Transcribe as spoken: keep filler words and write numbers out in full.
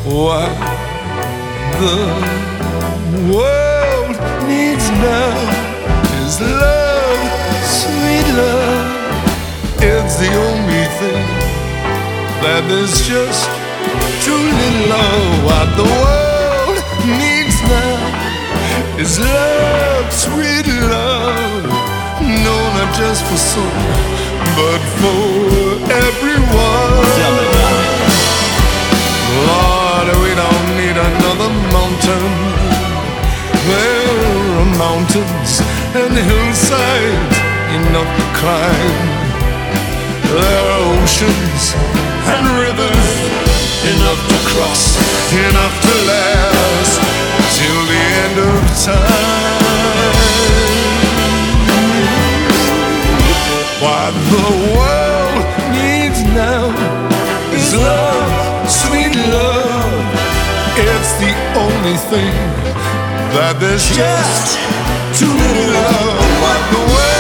What the world needs now is love, sweet love. It's the only thing that is just too little of. What the world needs now is love, sweet love. No, not just for some, but for everyone. Lord, we don't need another mountain. There are mountains and hillsides enough to climb. There are oceans and rivers enough to cross, enough to last till the end of time. What the world needs now is love, sweet love. It's the only thing that there's just too little of. What the world